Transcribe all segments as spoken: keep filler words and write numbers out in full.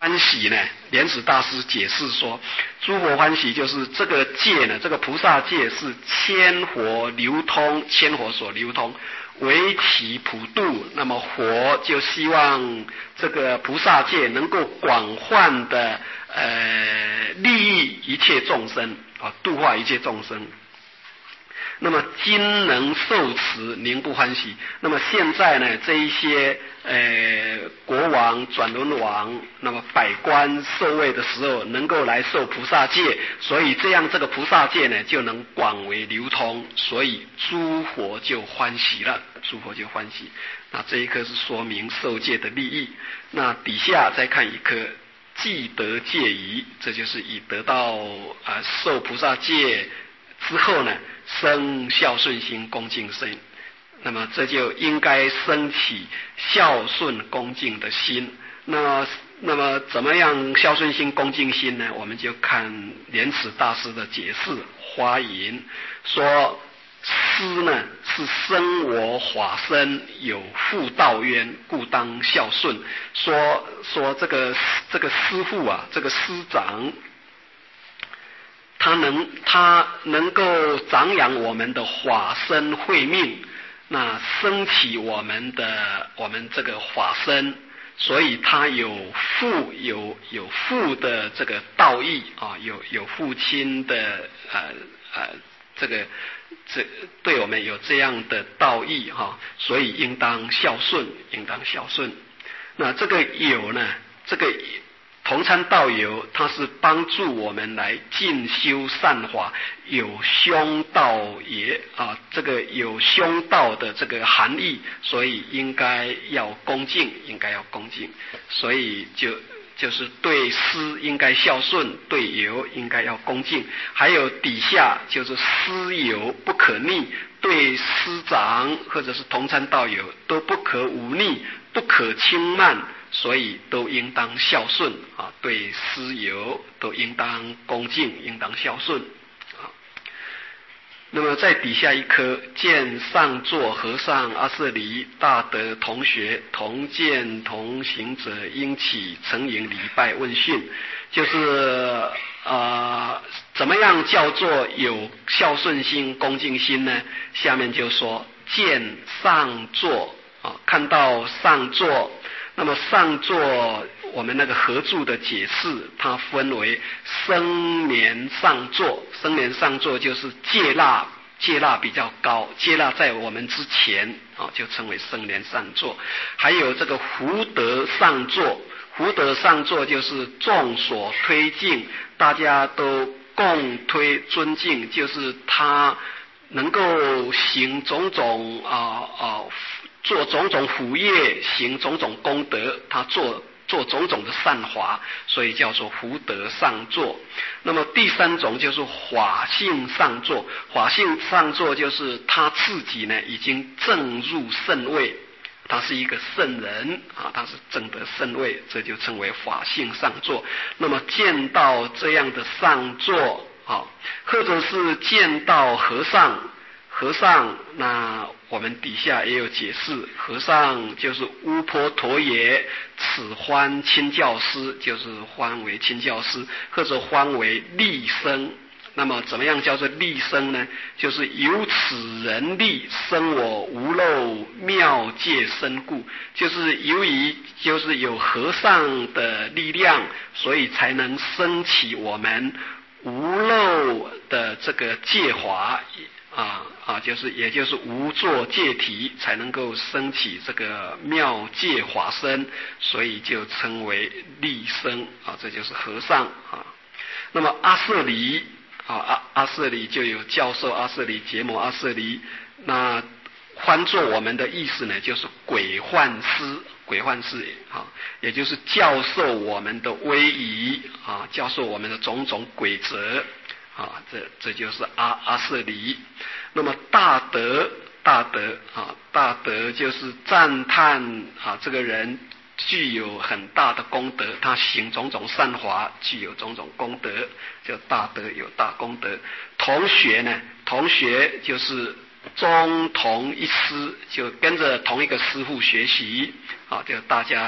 欢喜呢，莲池大师解释说，诸佛欢喜就是这个界呢，这个菩萨界是千佛流通，千佛所流通，为其普度。那么佛就希望这个菩萨界能够广泛的呃利益一切众生啊，度化一切众生。那么今能受持，宁不欢喜？那么现在呢，这一些呃国王、转轮王，那么百官受位的时候，能够来受菩萨戒，所以这样这个菩萨戒呢，就能广为流通，所以诸佛就欢喜了，诸佛就欢喜。那这一颗是说明受戒的利益。那底下再看一颗既得戒仪，这就是已得到啊、呃、受菩萨戒之后呢，生孝顺心、恭敬心，那么这就应该升起孝顺恭敬的心。那么，那么怎么样孝顺心、恭敬心呢？我们就看莲池大师的解释，花引说，师呢是生我法身，有负道冤，故当孝顺。说说这个这个师父啊，这个师长。他能他能够长养我们的法身慧命，那升起我们的我们这个法身，所以他有父有有父的这个道义啊，有有父亲的呃呃这个这对我们有这样的道义哈、啊，所以应当孝顺，应当孝顺。那这个有呢，这个。同参道友，它是帮助我们来进修善法，有兄道也啊，这个有兄道的这个含义，所以应该要恭敬，应该要恭敬，所以就就是对师应该孝顺，对友应该要恭敬，还有底下就是师友不可逆，对师长或者是同参道友都不可忤逆，不可轻慢。所以都应当孝顺啊，对师友都应当恭敬，应当孝顺啊。那么在底下一颗，见上座和尚阿舍离大德同学同见同行者，应起承迎礼拜问讯，就是呃怎么样叫做有孝顺心、恭敬心呢？下面就说见上座啊，看到上座。那么上座我们那个合著的解释，它分为生年上座，生年上座就是戒腊，戒腊比较高，戒腊在我们之前啊，就称为生年上座。还有这个福德上座，福德上座就是众所推敬，大家都共推尊敬，就是他能够行种种啊啊。做种种福业，行种种功德，他做做种种的善法，所以叫做福德上座。那么第三种就是法性上座，法性上座就是他自己呢已经证入圣位，他是一个圣人啊，他是证得圣位，这就称为法性上座。那么见到这样的上座啊，或者是见到和尚。和尚，那我们底下也有解释，和尚就是乌婆陀耶，此欢亲教师，就是欢为亲教师，或者欢为利生。那么怎么样叫做利生呢？就是由此人力生我无漏妙界身故，就是由于就是有和尚的力量，所以才能升起我们无漏的这个戒法。啊啊，就是也就是无作戒体，才能够升起这个妙戒法身，所以就称为利生啊，这就是和尚啊。那么阿舍离啊，阿阿舍离就有教授阿舍离、结魔阿舍离，那翻作我们的意思呢，就是鬼幻师，鬼幻师啊，也就是教授我们的威仪啊，教授我们的种种规则。啊，这这就是阿阿舍离。那么大德大德啊，大德就是赞叹啊，这个人具有很大的功德，他行种种善法，具有种种功德，叫大德有大功德。同学呢，同学就是中同一师，就跟着同一个师父学习啊，就大家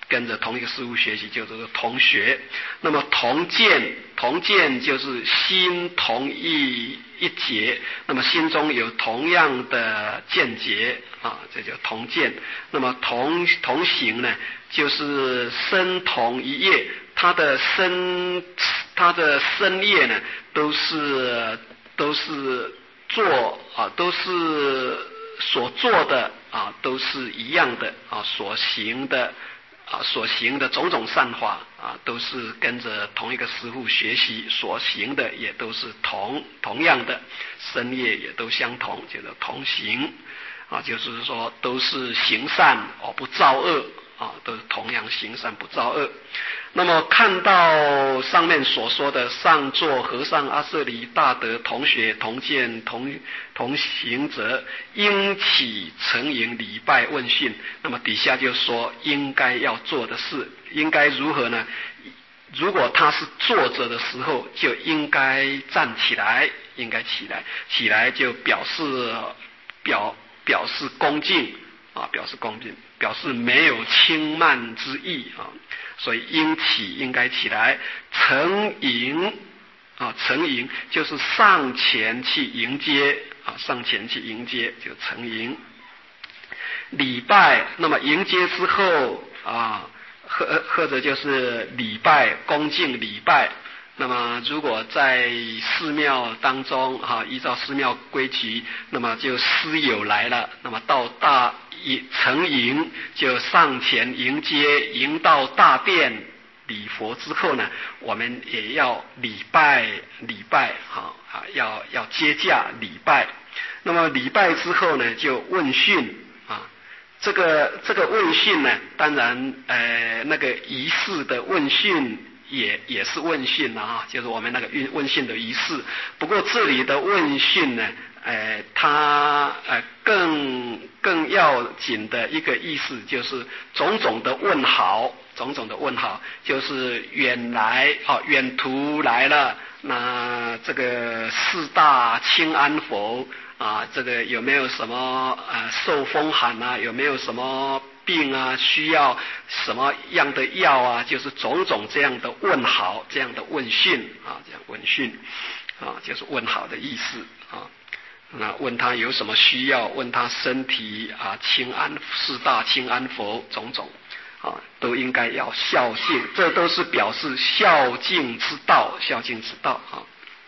跟着同一个师父学习，就是同学。那么同见，同见就是心同一一节，那么心中有同样的见解啊，这叫同见。那么同同行呢，就是身同一业，他的身他的身业呢，都是都是做啊，都是所做的啊，都是一样的啊，所行的。啊，所行的种种善法啊，都是跟着同一个师父学习，所行的也都是同同样的，身业也都相同，叫做同行啊，就是说都是行善而不造恶啊，都是同样行善不造恶。那么看到上面所说的上座和尚阿舍离大德同学同见同同行者，应起承迎礼拜问讯。那么底下就说应该要做的事，应该如何呢？如果他是坐着的时候，就应该站起来，应该起来，起来就表示表表示恭敬啊，表示恭敬，表示没有轻慢之意啊。所以应起，应该起来，承迎啊，承迎就是上前去迎接啊，上前去迎接就承迎。礼拜，那么迎接之后啊，或或者就是礼拜，恭敬礼拜。那么如果在寺庙当中哈、啊，依照寺庙规矩，那么就师友来了，那么到大承迎就上前迎接，迎到大殿礼佛之后呢，我们也要礼拜礼拜哈啊，要要接驾礼拜。那么礼拜之后呢，就问讯啊。这个这个问讯呢，当然呃那个仪式的问讯。也也是问讯啊，就是我们那个问讯的仪式。不过这里的问讯呢，呃，它呃更更要紧的一个意思就是种种的问好，种种的问好，就是远来啊，远途来了，那这个四大清安否啊？这个有没有什么呃受风寒啊？有没有什么？病啊，需要什么样的药啊？就是种种这样的问好，这样的问讯啊，这样问讯啊，就是问好的意思啊。那问他有什么需要？问他身体啊清安，四大清安否？种种啊，都应该要孝敬，这都是表示孝敬之道，孝敬之道啊。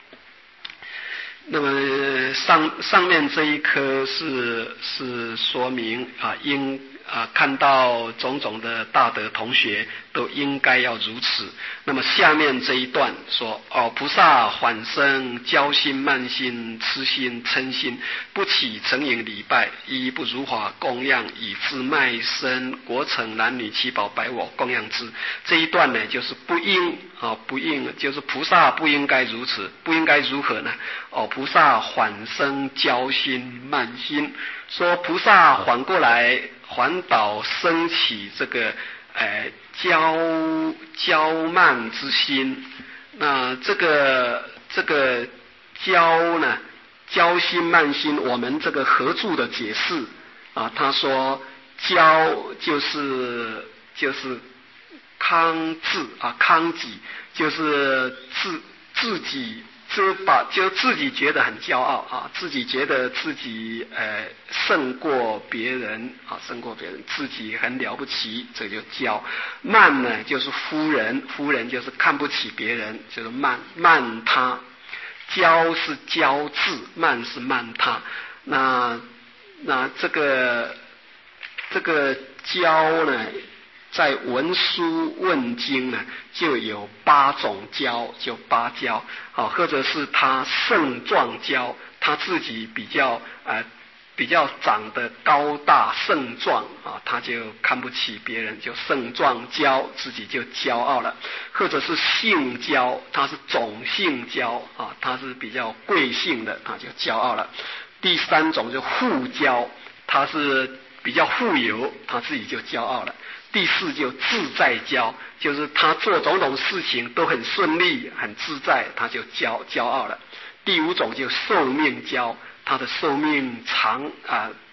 那么上上面这一科是是说明啊应。啊，看到种种的大德同学都应该要如此。那么下面这一段说，哦，菩萨缓生骄心慢心痴心嗔心，不起承迎礼拜，一不如法供养，以自卖身国城男女七宝百我供养之。这一段呢，就是不应啊，不应就是菩萨不应该如此，不应该如何呢？哦，菩萨缓生骄心慢心，说菩萨缓过来。环岛升起这个呃骄骄慢之心，那这个这个骄呢，骄心慢心，我们这个合著的解释啊，他说骄就是就是康自啊康己，就是自自己。就把就自己觉得很骄傲啊，自己觉得自己呃胜过别人啊，胜过别人，自己很了不起，这就骄。慢呢就是夫人，夫人就是看不起别人，就是慢慢他。骄是骄自，慢是慢他。那那这个这个骄呢？在文殊问经呢，就有八种骄，就八骄啊，或者是他盛壮骄，他自己比较呃比较长得高大盛壮啊，他就看不起别人，就盛壮骄，自己就骄傲了；或者是姓骄，他是种姓骄啊，他是比较贵姓的，他就骄傲了。第三种就富骄，他是比较富有，他自己就骄傲了。第四就自在骄，就是他做种种事情都很顺利很自在，他就骄骄傲了。第五种就寿命骄，他的寿命长啊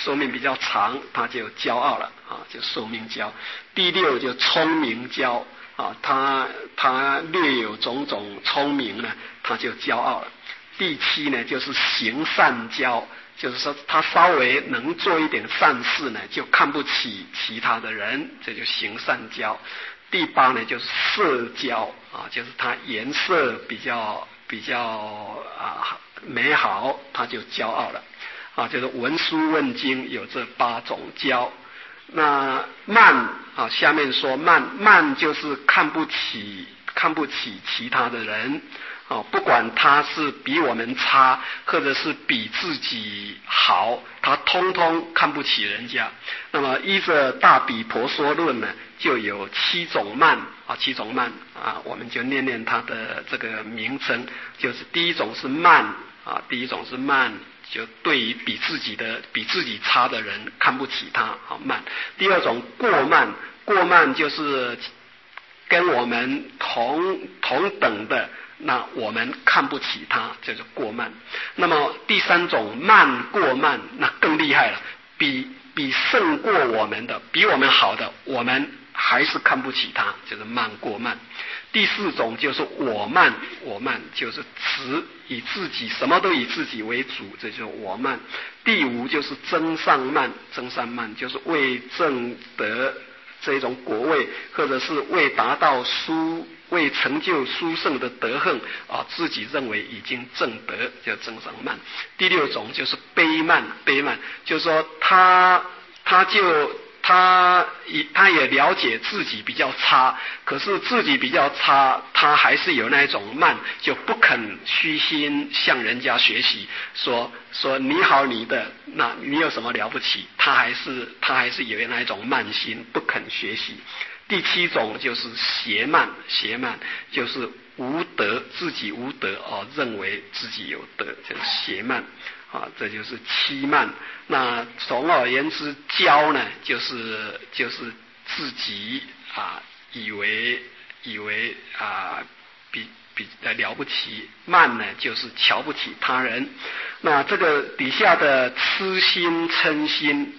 寿命比较长，他就骄傲了啊，就寿命骄。第六就聪明骄啊，他他略有种种聪明呢，他就骄傲了。第七呢就是行善骄，就是说他稍微能做一点善事呢，就看不起其他的人，这就行善骄。第八呢就是色骄啊，就是他颜色比较比较啊美好，他就骄傲了啊，就是文书问经有这八种骄。那慢啊，下面说慢，慢就是看不起看不起其他的人啊，不管他是比我们差，或者是比自己好，他通通看不起人家。那么依着大比婆娑论呢，就有七种慢啊，七种慢啊，我们就念念它的这个名称，就是第一种是慢啊，第一种是慢。就对于比自己的比自己差的人看不起他，好慢。第二种过慢，过慢就是跟我们同同等的，那我们看不起他，就是过慢。那么第三种慢过慢，那更厉害了，比比胜过我们的，比我们好的，我们还是看不起他，就是慢过慢。第四种就是我慢，我慢就是持以自己什么都以自己为主，这就是我慢。第五就是增上慢，增上慢就是为正得这种果位，或者是为达到殊为成就殊胜的德行啊，自己认为已经正得，叫增上慢。第六种就是卑慢，卑慢就是说他他就他他也了解自己比较差，可是自己比较差，他还是有那种慢，就不肯虚心向人家学习，说说你好你的，那你有什么了不起？他还是他还是有那一种慢心，不肯学习。第七种就是邪慢，邪慢就是无德，自己无德哦，认为自己有德，就是邪慢。啊，这就是欺慢。那总而言之，骄呢，就是就是自己啊，以为以为啊，比比了不起；慢呢，就是瞧不起他人。那这个底下的痴心嗔心，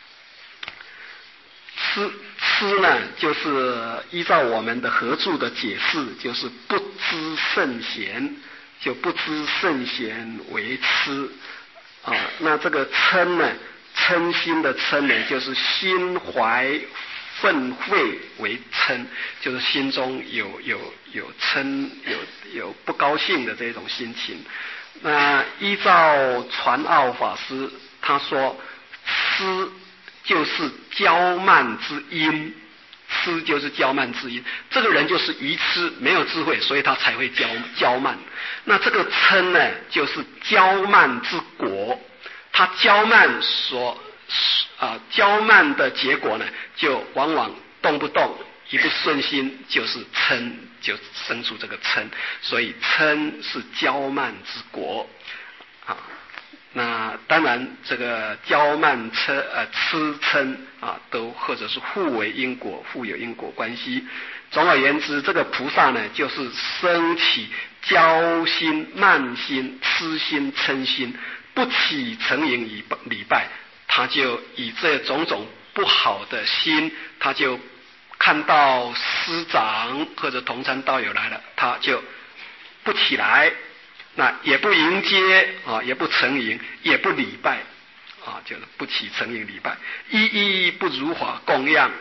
痴痴呢，就是依照我们的合著的解释，就是不知圣贤，就不知圣贤为痴。啊，那这个嗔呢，嗔心的嗔呢，就是心怀愤恚为嗔，就是心中有有有嗔，有有不高兴的这种心情。那依照传奥法师他说，痴就是骄慢之因，痴就是骄慢之因。这个人就是愚痴，没有智慧，所以他才会骄骄慢。那这个嗔呢，就是骄慢之果。他骄慢所啊，骄慢的结果呢，就往往动不动一不顺心，就是嗔，就生出这个嗔。所以嗔是骄慢之果啊。那当然，这个骄慢嗔呃痴嗔啊，都或者是互为因果，互有因果关系。总而言之，这个菩萨呢，就是升起骄心、慢心、痴心、嗔心，不起承迎以礼拜，他就以这种种不好的心，他就看到师长或者同参道友来了，他就不起来。那也不迎接啊，也不承迎，也不礼拜啊，就是不起承迎礼拜，一一不如法供养，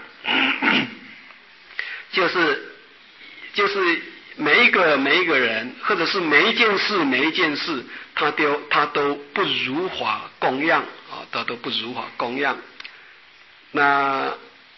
就是就是每一个每一个人，或者是每一件事每一件事，他都他都不如法供养啊，他都不如法供养。那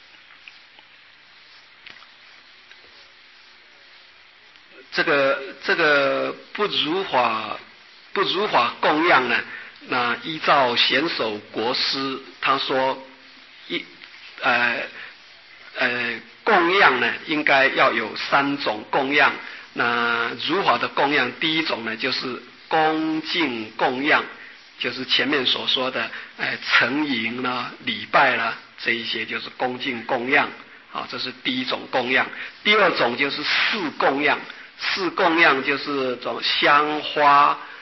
这个这个不如法不如法供养呢？那依照贤首国师他说，一呃呃供养呢，应该要有三种供养。那如法的供养，第一种呢就是恭敬供养，就是前面所说的呃承迎啦、礼拜啦，这一些就是恭敬供养啊，这是第一种供养。第二种就是事供养。事供养就是种香花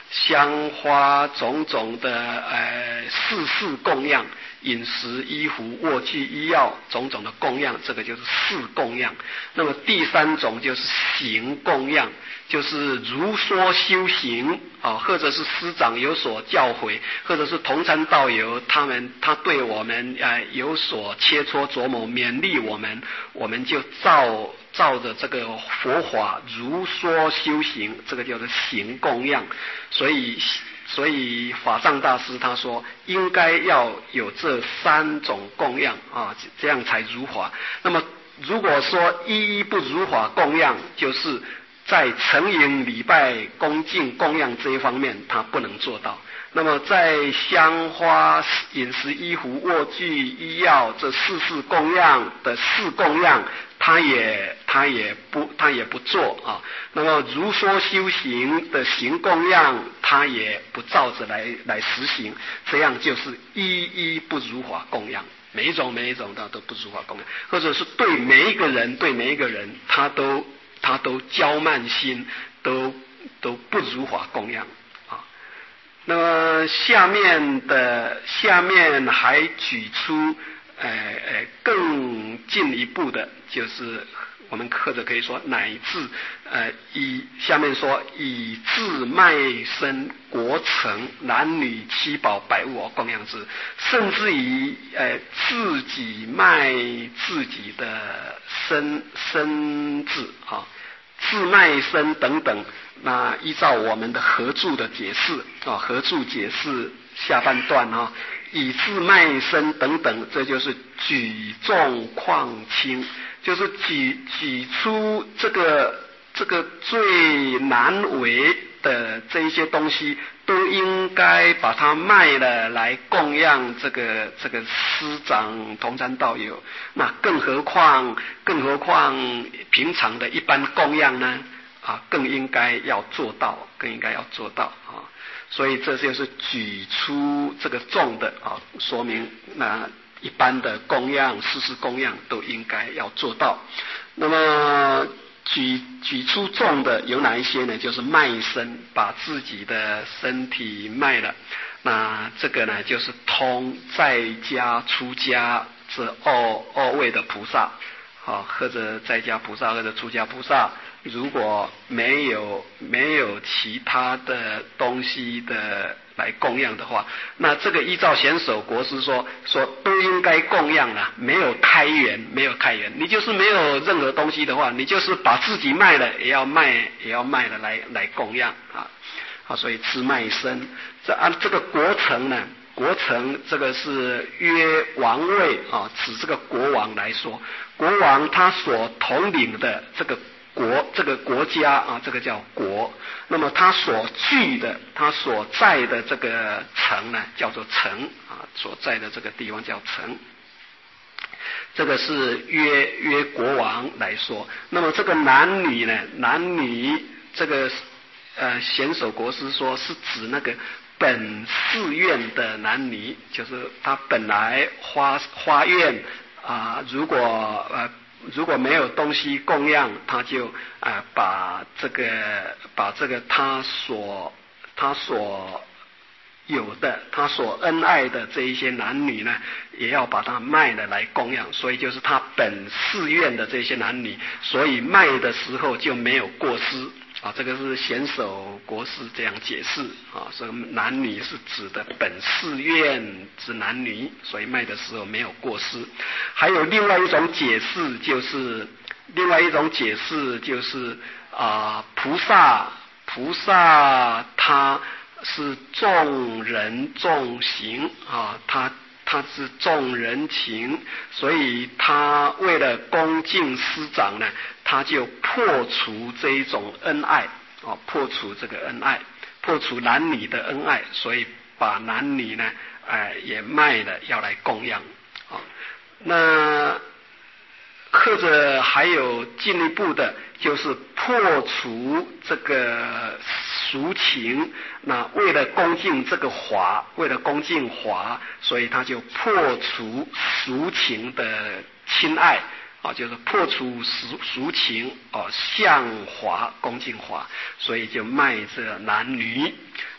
香花种种的呃事事供养，饮食、衣服、卧具、医药种种的供养，这个就是事供养。那么第三种就是行供养，就是如说修行啊，或者是师长有所教诲，或者是同参道友他们他对我们呃有所切磋琢磨，勉励我们，我们就照照着这个佛法如说修行，这个叫做行供养。所以所以法藏大师他说应该要有这三种供养啊，这样才如法。那么如果说一一不如法供养，就是在承迎礼拜恭敬供养这一方面他不能做到。那么在香花饮食衣服卧具医药这四事供养的四供养，他也他也不他也不做啊。那么如说修行的行供养，他也不照着来来实行，这样就是一一不如法供养，每一种每一种的都不如法供养，或者是对每一个人对每一个人他都他都骄慢心，都都不如法供养。那么下面的下面还举出呃呃更进一步的，就是我们或者可以说乃至呃以下面说以自卖身国城男女七宝百物而供养之，甚至于呃自己卖自己的身身子啊。自卖身等等，那依照我们的合注的解释啊，合注解释下半段啊，以自卖身等等，这就是举重况轻，就是举举出这个这个最难为的这一些东西，都应该把它卖了来供养这个这个师长同参道友。那更何况更何况平常的一般供养呢？啊，更应该要做到，更应该要做到啊。所以这就是举出这个重的啊，说明那一般的供养、事事供养都应该要做到。那么举举出重的有哪一些呢？就是卖身，把自己的身体卖了。那这个呢，就是通在家出家这二二位的菩萨，啊，或者在家菩萨或者出家菩萨，如果没有没有其他的东西的来供养的话，那这个依照显首国师说说都应该供养了，没有开源，没有开源，你就是没有任何东西的话，你就是把自己卖了，也要卖，也要卖了来来供养啊，啊，所以自卖身。这按这个国城呢，国城这个是约王位啊，指这个国王来说，国王他所统领的这个国这个国家啊，这个叫国。那么他所居的，他所在的这个城呢，叫做城啊，所在的这个地方叫城。这个是约约国王来说。那么这个男女呢，男女这个呃显首国师说是指那个本寺院的男女，就是他本来花花院啊、呃，如果呃。如果没有东西供养，他就啊、呃、把这个把这个他所他所有的他所恩爱的这一些男女呢，也要把它卖了来供养，所以就是他本寺院的这些男女，所以卖的时候就没有过失啊。这个是显首国师这样解释啊，所以男女是指的本寺院之男女，所以卖的时候没有过失。还有另外一种解释，就是另外一种解释就是啊，菩萨菩萨他是重人重行啊，他他是重人情，所以他为了恭敬师长呢，他就破除这一种恩爱啊，破除这个恩爱，破除男女的恩爱，所以把男女呢，哎、呃、也卖了要来供养啊。那或者还有进一步的，就是破除这个俗情。那为了恭敬这个华，为了恭敬华，所以他就破除俗情的亲爱啊，就是破除俗俗情啊，向华恭敬华，所以就卖这男女。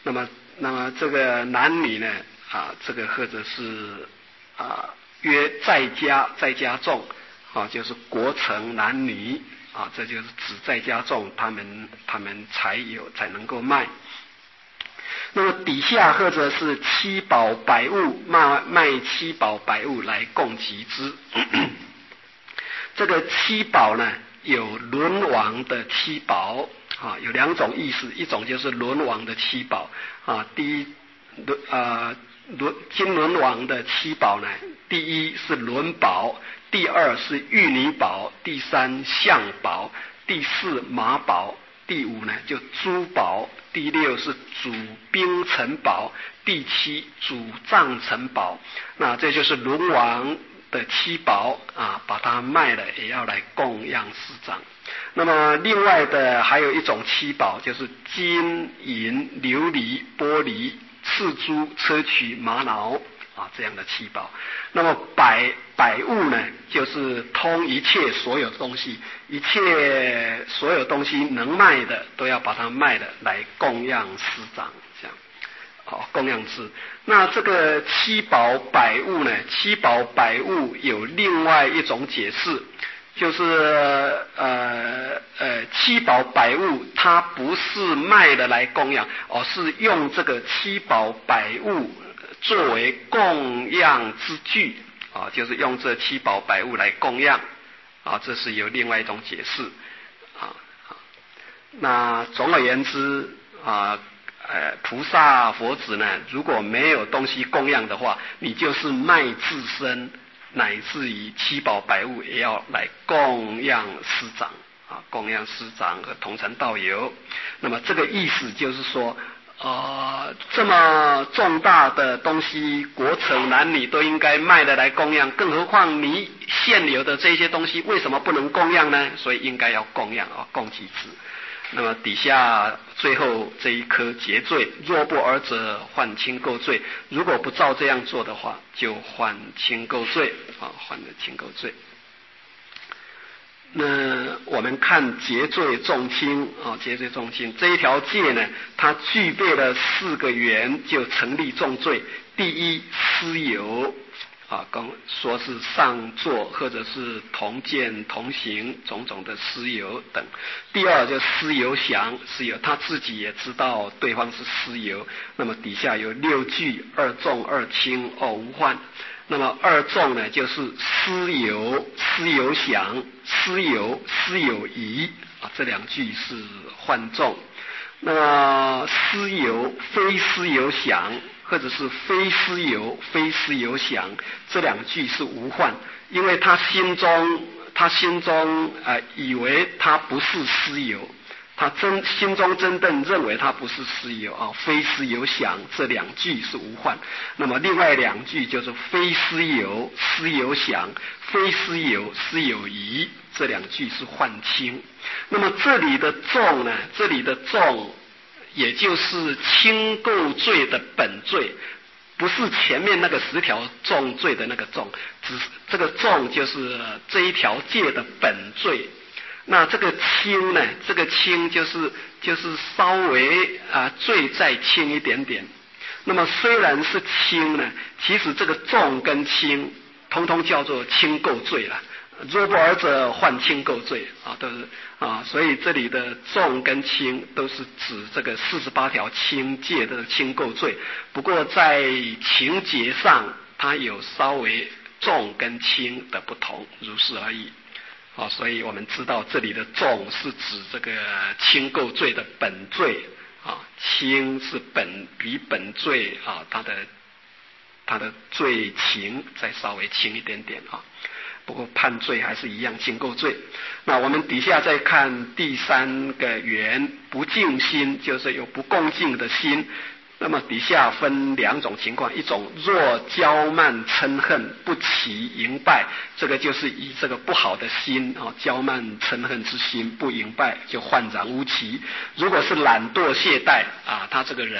那么那么这个男女呢啊，这个或者是啊约在家在家众啊，就是国城男女啊，这就是指在家众，他们他们才有才能够卖。那么底下或者是七宝百物，卖卖七宝百物来供给之。这个七宝呢，有轮王的七宝啊，有两种意思，一种就是轮王的七宝啊，第一轮啊轮金轮王的七宝呢，第一是轮宝，第二是玉女宝，第三象宝，第四马宝，第五呢就珠宝，第六是主兵城宝，第七主藏城宝。那这就是轮王的七宝啊，把它卖了也要来供养师长。那么另外的还有一种七宝，就是金银琉璃玻璃赤珠砗磲玛瑙啊，这样的七宝。那么百百物呢，就是通一切所有东西，一切所有东西能卖的都要把它卖了来供养师长，这样好供养之。那这个七宝百物呢，七宝百物有另外一种解释，就是呃呃七宝百物它不是卖的来供养，而是用这个七宝百物作为供养之具啊，就是用这七宝百物来供养啊，这是有另外一种解释啊。那总而言之啊，呃，菩萨佛子呢，如果没有东西供养的话，你就是卖自身，乃至于七宝百物也要来供养师长啊，供养师长和同城道友。那么这个意思就是说，呃，这么重大的东西，国城男女都应该卖的来供养，更何况你现有的这些东西，为什么不能供养呢？所以应该要供养啊，供给之。那么底下最后这一颗结罪，若不尔者患轻垢罪，如果不照这样做的话，就患轻垢罪啊，患了轻垢罪。那我们看结罪重轻啊，结罪重轻这一条戒呢，它具备了四个缘，就成立重罪。第一，私有啊，刚说是上座或者是同见同行种种的私有等。第二就私有想，私有他自己也知道对方是私有。那么底下有六句，二重二轻二无患。那么二重呢，就是私有、私有想、私有、私有疑啊，这两句是患重。那么私有、非私有想，或者是非私有、非私有想，这两句是无患，因为他心中他心中呃以为他不是私有，他真心中真正认为他不是私有啊，非私有想，这两句是无患。那么另外两句就是非私有、私有想、非私有、私有疑，这两句是患轻。那么这里的重呢，这里的重也就是轻垢罪的本罪，不是前面那个十条重罪的那个重，只是这个重就是这一条戒的本罪。那这个轻呢，这个轻就是就是稍微啊罪再轻一点点。那么虽然是轻呢，其实这个重跟轻通通叫做轻垢罪了。若不尔者患轻垢罪啊，都是啊，所以这里的重跟轻都是指这个四十八条轻戒的轻垢罪。不过在情节上，它有稍微重跟轻的不同，如是而已。啊，所以我们知道这里的重是指这个轻垢罪的本罪啊，轻是本比本罪啊，它的它的罪情再稍微轻一点点啊。不过判罪还是一样轻垢罪。那我们底下再看第三个缘，不敬心，就是有不恭敬的心。那么底下分两种情况，一种若骄慢嗔恨不起迎拜，这个就是以这个不好的心啊，骄慢嗔恨之心不迎拜，就患长无期。如果是懒惰懈怠啊，他这个人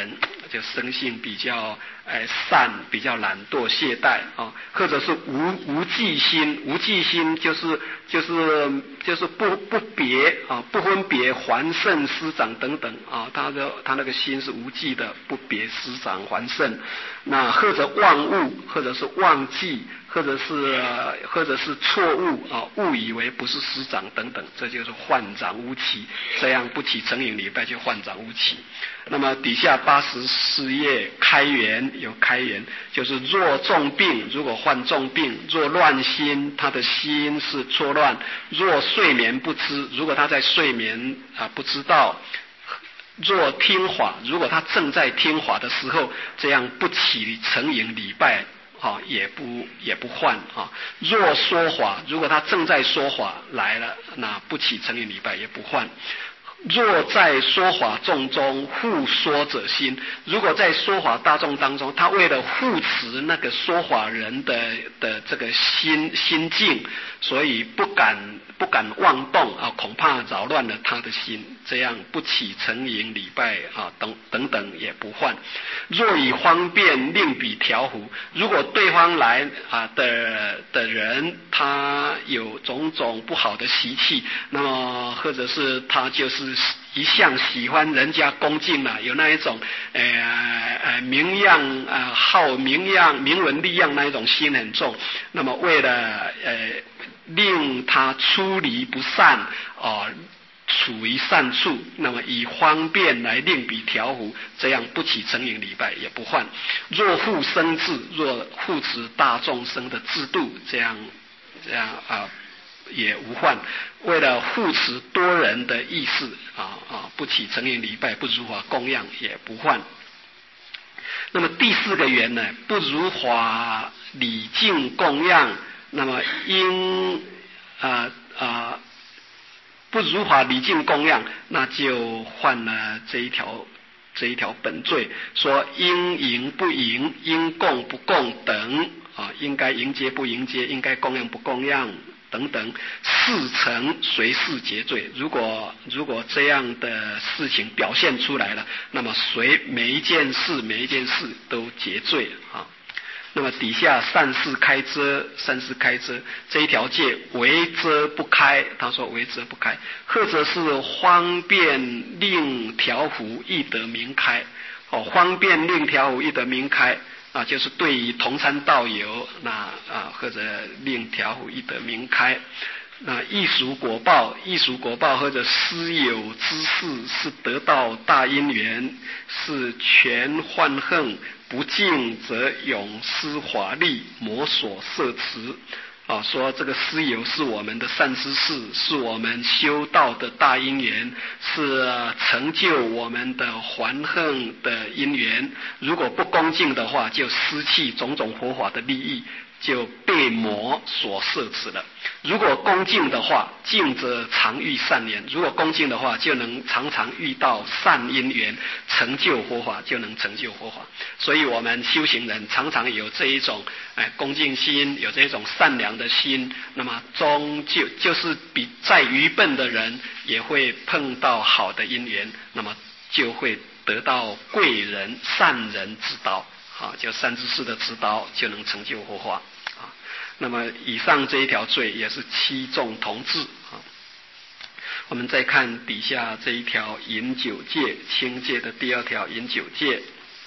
就生性比较呃善，比较懒惰懈怠啊，或者是无无记心，无记心就是就是就是不不别啊，不分别还圣师长等等啊，他的他那个心是无记的，不别师长还圣，那或者忘误，或者是忘记。或者是或者是错误啊，误以为不是师长等等，这就是患长无期，这样不起承引礼拜就患长无期。那么底下八十四页开源有开源，就是若重病，如果患重病，若乱心，他的心是错乱；若睡眠不知，如果他在睡眠啊不知道。若听法，如果他正在听法的时候，这样不起承引礼拜。啊，也不也不换啊。若说法，如果他正在说法来了，那不起承引礼拜也不换。若在说法众中护说者心，如果在说法大众当中，他为了护持那个说法人的的这个心心境，所以不敢不敢妄动啊，恐怕扰乱了他的心，这样不起承引礼拜啊，等等等也不换。若以方便令彼调伏，如果对方来啊的的人，他有种种不好的习气，那么或者是他就是一向喜欢人家恭敬啊，有那一种呃呃名扬啊好名扬名闻利养那一种心很重，那么为了呃令他出离不善啊。处于善处，那么以方便来令彼调伏，这样不起承引礼拜也不换。若护生制，若护持大众生的制度，这样这样啊也无换。为了护持多人的意识啊啊，不起承引礼拜，不如法供养也不换。那么第四个缘呢，不如法礼敬供养，那么应啊啊。不如法礼敬供养，那就犯了这一条这一条本罪，说应迎不迎，应供不供等啊，应该迎接不迎接，应该供养不供养等等，事成随事结罪。如果如果这样的事情表现出来了，那么随每一件事每一件事都结罪啊。那么底下善事开遮，善事开遮这一条戒为遮不开，他说为遮不开，或者是方便令调伏亦得明开，哦，方便令调伏亦得明开啊，就是对于同参道友，那啊或者令调伏亦得明开。那异熟果报，异熟果报或者私有之事，是得到大因缘，是全患恨，不敬则永失法力，魔所摄持。啊，说这个私有是我们的善知识，是我们修道的大因缘，是成就我们的还恨的因缘。如果不恭敬的话，就失去种种佛法的利益，就被魔所摄持了。如果恭敬的话，敬则常遇善缘；如果恭敬的话，就能常常遇到善因缘，成就佛法，就能成就佛法。所以我们修行人常常有这一种哎恭敬心，有这一种善良的心，那么终究就是比再愚笨的人也会碰到好的因缘，那么就会得到贵人善人指导啊，就善知识的指导，就能成就佛法啊。那么以上这一条罪也是七众同治啊。我们再看底下这一条饮酒戒，清戒的第二条饮酒戒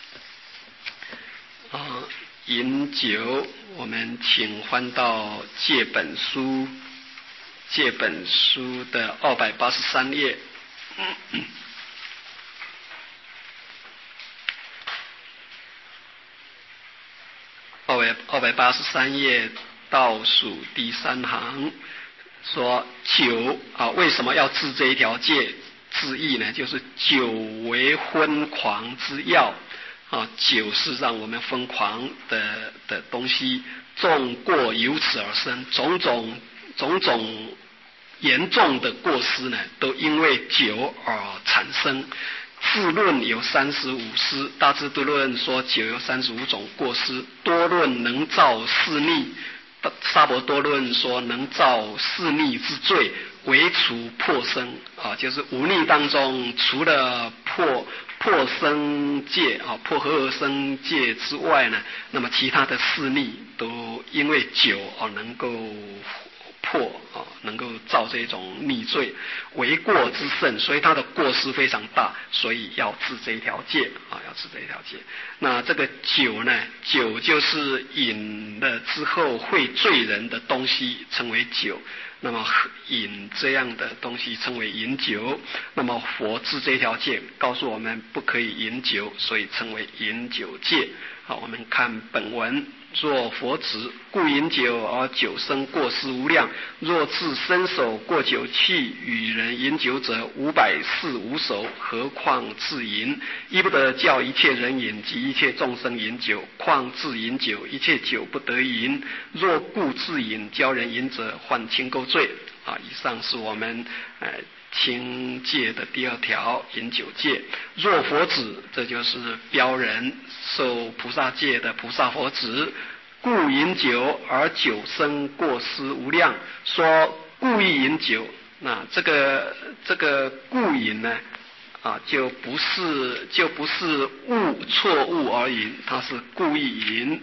啊，饮酒，我们请翻到戒本书，戒本书的二百八十三页。二百二百八十三页倒数第三行说酒啊，为什么要治这一条戒？治意呢，就是酒为昏狂之药啊，酒是让我们疯狂的的东西，众过由此而生，种种种种严重的过失呢，都因为酒而产生。自论有三十五失，大智度论说酒有三十五种过失，多论能造四逆，沙婆多论说能造四逆之罪，唯除破生啊，就是五逆当中除了破破生戒啊，破和合生戒之外呢，那么其他的四逆都因为酒啊能够破啊，能够造这种逆罪，为过之甚，所以他的过失非常大，所以要治这一条戒啊，要治这一条戒。那这个酒呢，酒就是饮了之后会醉人的东西，称为酒。那么饮这样的东西称为饮酒。那么佛治这条戒，告诉我们不可以饮酒，所以称为饮酒戒。好，我们看本文。若佛子故饮酒而酒生过失无量，若自身手过酒器与人饮酒者五百四无手，何况自饮？亦不得叫一切人饮及一切众生饮酒，况自饮酒，一切酒不得饮。若故自饮，教人饮者，犯轻垢罪。啊，以上是我们呃清戒的第二条，饮酒戒。若佛子，这就是标人受菩萨戒的菩萨佛子，故饮酒而酒生过失无量。说故意饮酒，那这个这个故饮呢，啊，就不是就不是误错误而饮，它是故意饮。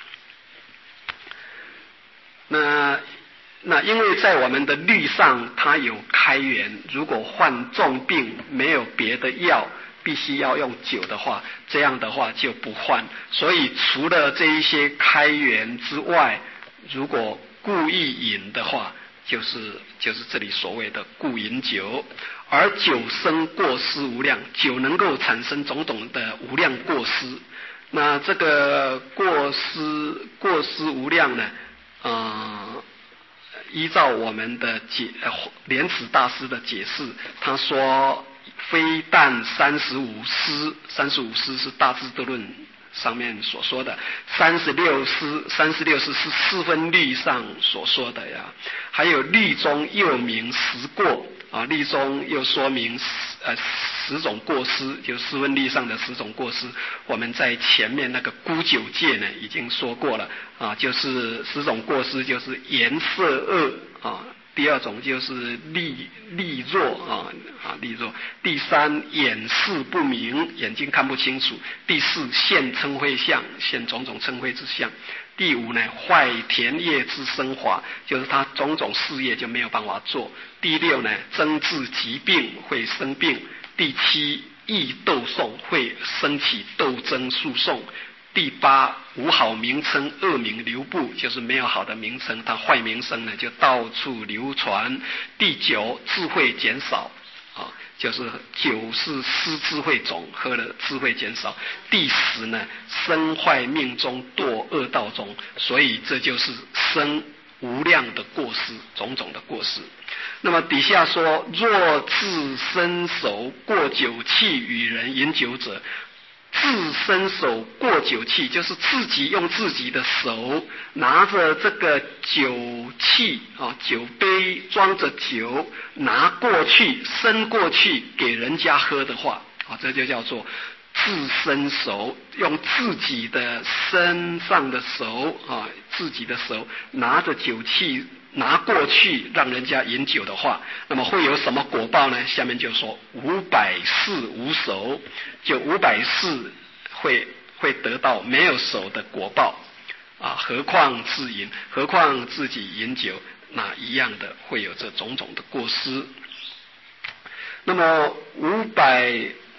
那那因为在我们的律上，它有开源，如果患重病没有别的药，必须要用酒的话，这样的话就不患。所以除了这一些开源之外，如果故意饮的话，就是就是这里所谓的故饮酒。而酒生过失无量，酒能够产生种种的无量过失。那这个过失过失无量呢，呃依照我们的解呃莲池大师的解释，他说非但三十五师，三十五师是大智度论上面所说的，三十六师，三十六师是四分律上所说的呀。还有律中又名十过啊，律中又说明十呃十种过失，就四分律上的十种过失。我们在前面那个沽酒戒呢已经说过了啊，就是十种过失，就是颜色恶啊。第二种就是力力弱啊啊力弱，第三眼视不明，眼睛看不清楚，第四现嗔恚相，现种种嗔恚之相，第五呢坏田业之生华，就是他种种事业就没有办法做，第六呢增治疾病会生病，第七易斗讼会升起斗争诉讼，第八无好名称恶名流布，就是没有好的名称，它坏名声呢就到处流传。第九智慧减少啊，就是酒是失智慧种，喝了智慧减少。第十呢生坏命中堕恶道中，所以这就是生无量的过失，种种的过失。那么底下说，若自身手过酒器与人饮酒者，自身手过酒器，就是自己用自己的手拿着这个酒器啊，酒杯装着酒，拿过去伸过去给人家喝的话啊，这就叫做自身手，用自己的身上的手啊，自己的手拿着酒器拿过去让人家饮酒的话，那么会有什么果报呢？下面就说五百世无手，就五百世会会得到没有手的果报啊！何况自饮，何况自己饮酒，那一样的会有这种种的过失。那么五百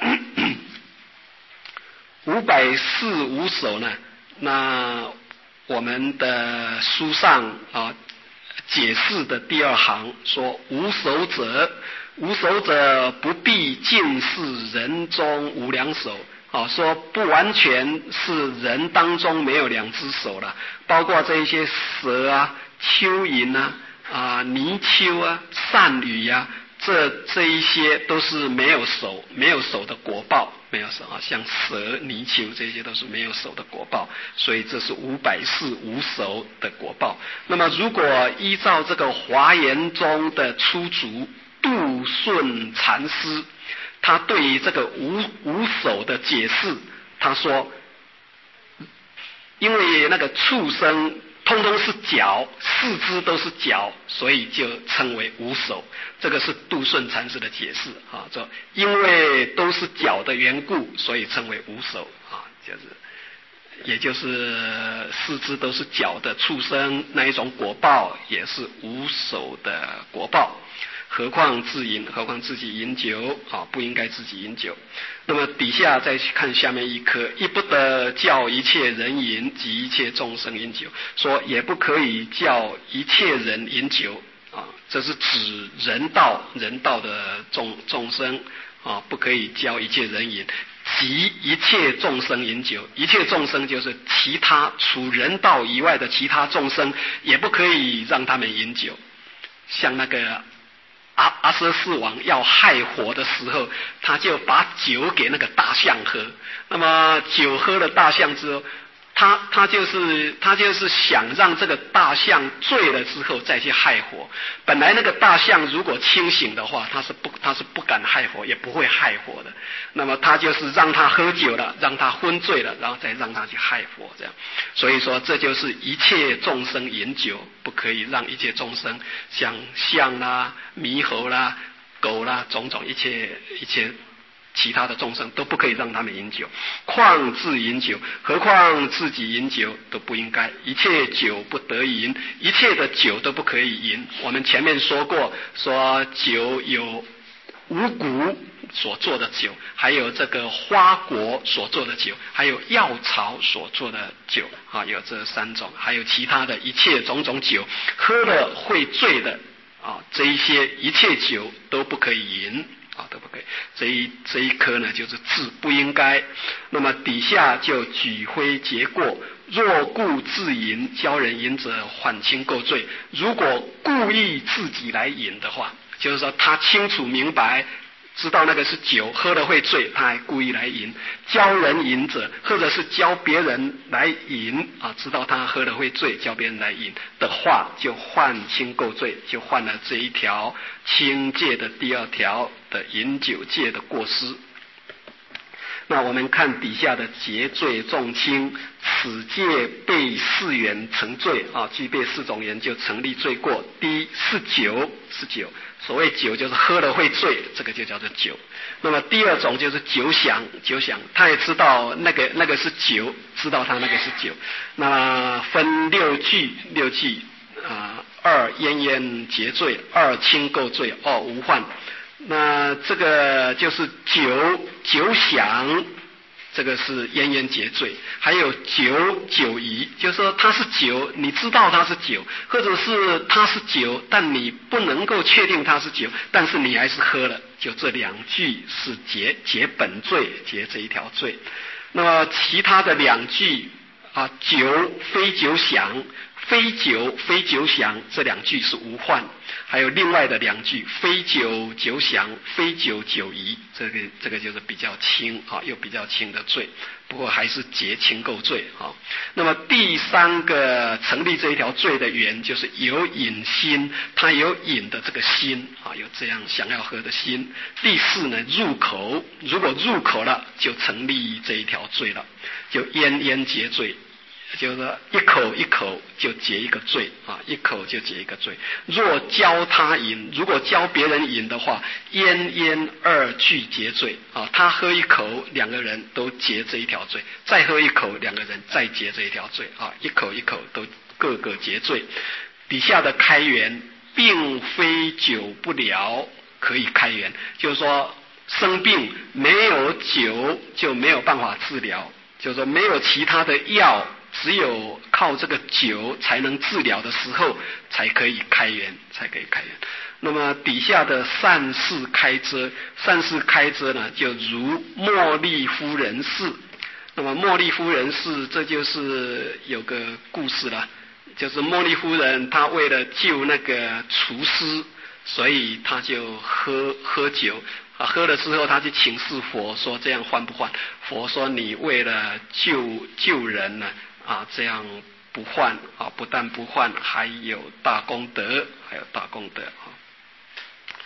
五百世无手呢？那我们的书上啊。解释的第二行说，无手者，无手者不必尽是人中无两手啊，说不完全是人当中没有两只手了，包括这一些蛇啊、蚯蚓啊、啊泥鳅啊、鳝鱼啊，这这一些都是没有手，没有手的果报。没有手啊，像蛇、泥鳅这些都是没有手的果报，所以这是五百世无手的果报。那么如果依照这个华严中的出祖杜顺禅师，他对于这个无无手的解释，他说，因为那个畜生通通是脚，四肢都是脚，所以就称为无手。这个是杜顺禅师的解释啊，说因为都是脚的缘故，所以称为无手啊，就是也就是四肢都是脚的畜生那一种果报，也是无手的果报。何况自饮，何况自己饮酒啊，不应该自己饮酒。那么底下再去看下面一科，亦不得叫一切人饮及一切众生饮酒，说也不可以叫一切人饮酒啊，这是指人道人道的众众生啊，不可以叫一切人饮，及一切众生饮酒，一切众生就是其他除人道以外的其他众生，也不可以让他们饮酒。像那个阿阿阇世王要害火的时候，他就把酒给那个大象喝。那么酒喝了大象之后，他他就是他就是想让这个大象醉了之后再去害火。本来那个大象如果清醒的话，他是不他是不敢害火，也不会害火的。那么他就是让他喝酒了，让他昏醉了，然后再让他去害火，这样。所以说这就是一切众生饮酒，不可以让一切众生像象啦、猕猴啦、狗啦，种种一切一切其他的众生都不可以让他们饮酒，况自饮酒，何况自己饮酒都不应该。一切酒不得饮，一切的酒都不可以饮。我们前面说过，说酒有五谷所做的酒，还有这个花果所做的酒，还有药草所做的酒啊，有这三种，还有其他的一切种种酒，喝了会醉的啊，这一些一切酒都不可以饮。啊，都不可以。这一这一科呢，就是自不应该。那么底下就举灰结过，若故自饮，教人饮者，缓轻垢罪。如果故意自己来饮的话，就是说他清楚明白，知道那个是酒，喝了会醉，他还故意来饮。教人饮者，或者是教别人来饮啊，知道他喝了会醉，教别人来饮的话，就犯轻垢罪，就犯了这一条轻戒的第二条的饮酒戒的过失。那我们看底下的结罪重轻，此戒被四缘成罪啊，具备四种缘就成立罪过。第一是酒，是酒。所谓酒就是喝了会醉，这个就叫做酒。那么第二种就是酒想，酒想，他也知道那个那个是酒，知道他那个是酒。那分六句，六句啊，二奄奄结罪，二轻垢罪，二无患。那这个就是酒酒想，这个是奄奄结罪。还有酒酒疑，就是说它是酒，你知道它是酒，或者是它是酒，但你不能够确定它是酒，但是你还是喝了，就这两句是结结本罪，结这一条罪。那么其他的两句啊，酒非酒想，非酒非酒想，这两句是无患。还有另外的两句，非酒酒想，非酒酒疑，这个这个就是比较轻啊，又比较轻的罪，不过还是结轻垢罪啊。那么第三个成立这一条罪的缘，就是有饮心，他有饮的这个心啊，有这样想要喝的心。第四呢，入口，如果入口了，就成立这一条罪了，就奄奄结罪。就是说一口一口就结一个罪啊，一口就结一个罪。若教他饮，如果教别人饮的话，奄奄二俱结罪啊，他喝一口，两个人都结这一条罪；再喝一口，两个人再结这一条罪啊，一口一口都各个结罪。底下的开源，并非酒不疗可以开源，就是说生病没有酒就没有办法治疗，就是说没有其他的药。只有靠这个酒才能治疗的时候，才可以开源，才可以开源。那么底下的善事开遮，善事开遮呢，就如茉莉夫人事。那么茉莉夫人事，这就是有个故事了，就是茉莉夫人她为了救那个厨师，所以她就喝喝酒。啊，喝了之后，他去请示佛说：“这样换不换？”佛说：“你为了救救人呢，啊，这样不换啊，不但不换，还有大功德，还有大功德啊。”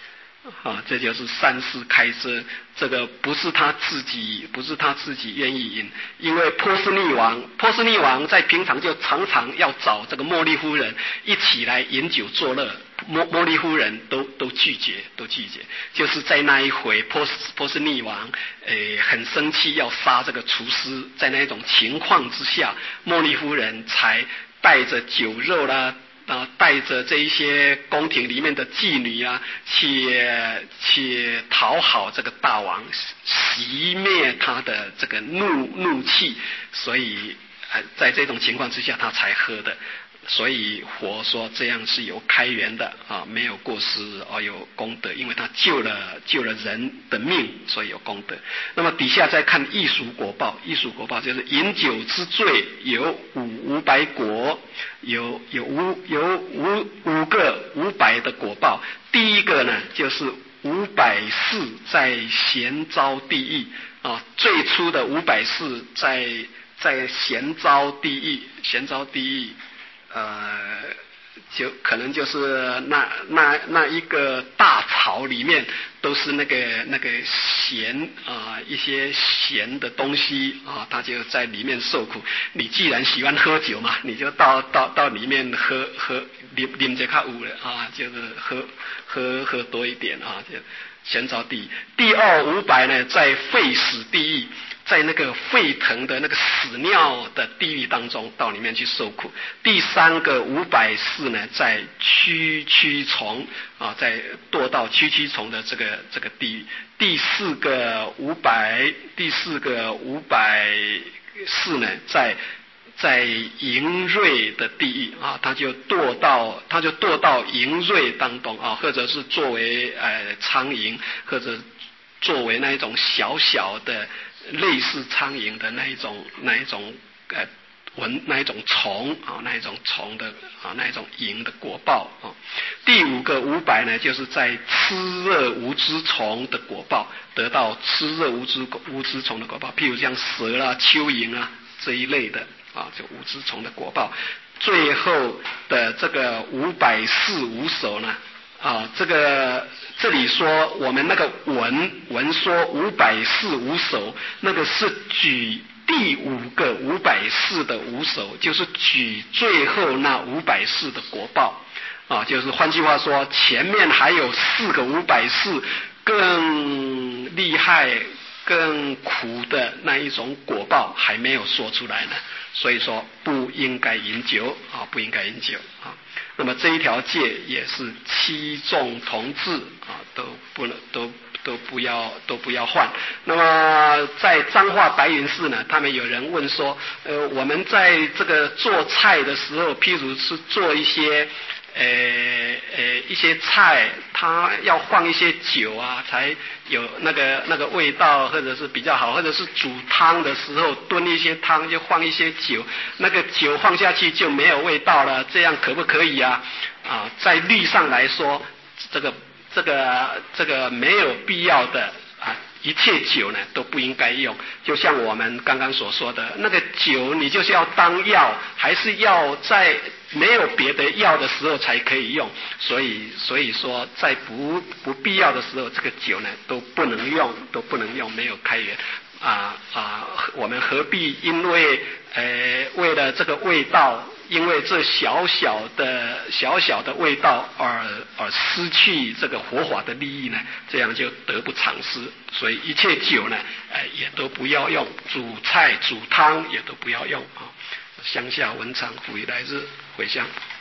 啊，这就是善事开遮，这个不是他自己，不是他自己愿意饮，因为波斯匿王，波斯匿王在平常就常常要找这个茉莉夫人一起来饮酒作乐，茉茉莉夫人都都拒绝，都拒绝。就是在那一回，波斯波斯匿王诶很生气要杀这个厨师，在那种情况之下，茉莉夫人才带着酒肉啦。啊，带着这一些宫廷里面的妓女啊，去去讨好这个大王，熄灭他的这个怒怒气，所以呃，在这种情况之下，他才喝的。所以佛说这样是有开源的啊，没有过失而有功德，因为他救了救了人的命，所以有功德。那么底下再看异熟果报，异熟果报就是饮酒之罪有五五百果，有有五有五五个五百的果报。第一个呢，就是五百世在咸沼地狱啊，最初的五百世在在咸沼地狱，咸沼地狱。呃，就可能就是那那那一个大槽里面都是那个那个咸啊、呃、一些咸的东西啊，他就在里面受苦。你既然喜欢喝酒嘛，你就到到到里面喝喝啉啉这卡有了啊，就是喝喝喝多一点啊，就咸沼地狱。第二五百呢，在沸死地狱。在那个沸腾的那个屎尿的地狱当中，到里面去受苦。第三个五百世呢，在蛆蛆虫啊，在堕到蛆蛆虫的这个这个地狱。第四个五百，第四个五百世呢，在在淫瑞的地狱啊，他就堕到他就堕到淫瑞当中啊，或者是作为呃苍蝇，或者作为那一种小小的。类似苍蝇的那一种那一种呃蚊那一种虫啊，那一种虫的啊那一种蝇的果报啊。第五个五百呢，就是在吃热无知虫的果报，得到吃热无知无知虫的果报，譬如像蛇啦、蚯蚓啊这一类的啊，就无知虫的果报。最后的这个五百世无手呢？啊，这个这里说我们那个文文说五百世无手，那个是举第五个五百世的无手，就是举最后那五百世的果报啊，就是换句话说，前面还有四个五百世更厉害、更苦的那一种果报还没有说出来呢，所以说不应该饮酒啊，不应该饮酒啊。那么这一条戒也是七众同治啊，都不能都都不要都不要换。那么在彰化白云寺呢，他们有人问说，呃，我们在这个做菜的时候，譬如是做一些呃呃一些菜，它要放一些酒啊，才有那个那个味道，或者是比较好，或者是煮汤的时候炖一些汤就放一些酒，那个酒放下去就没有味道了，这样可不可以啊？啊，在律上来说，这个这个这个没有必要的啊。一切酒呢都不应该用，就像我们刚刚所说的那个酒，你就是要当药，还是要在没有别的药的时候才可以用。所以，所以说在不不必要的时候，这个酒呢都不能用，都不能用，没有开源啊啊！我们何必因为呃为了这个味道？因为这小小的小小的味道而而失去这个佛法的利益呢，这样就得不偿失。所以一切酒呢，呃，也都不要用，煮菜煮汤也都不要用啊。乡下文昌，福以来日回向。